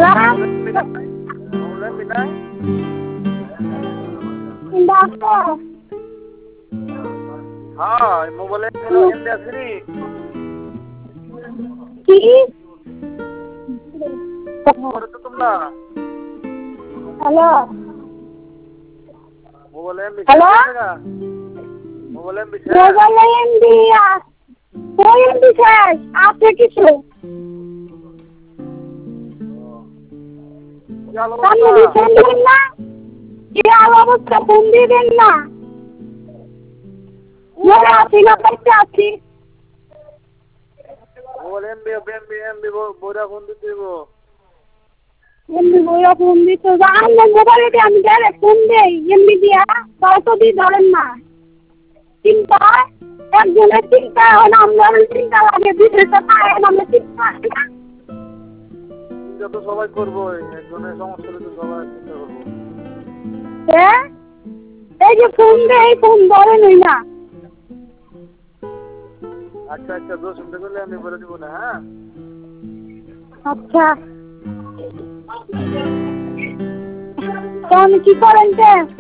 Bilang. Mulai bilang. Indahnya. Mau boleh yang dia sini. Baru tutup lah. Halo. Mau boleh yang bisa. Halo. Mau boleh yang bisa. Boleh yang dia. Boleh yang bisa. Apa gitu? Kamu bisa na? Iya, aku terbundi na. Mula sila pagkati. Boleh MB boda bundi debo. এমনি বইয়া phone দিত আমার মোবাইলে দিয়ে আমি direct phone দেই এমনি দিয়া তাও তো দিয়ে ধরেন না চিন্তা একজনের চিন্তা হয় না আমরা চিন্তা লাগে বিদেশে পায় না আমরা চিন্তা না চিন্তা তো সবাই করবো একজনের সমস্যা হলে তো সবাই চিন্তা করবো হ্যাঁ এই যে ফোন দেয় এই ফোন ধরেন না আচ্ছা 10 মিনিট করলে আমি বলে দিব না হ্যাঁ আচ্ছা তো আমি কি করেন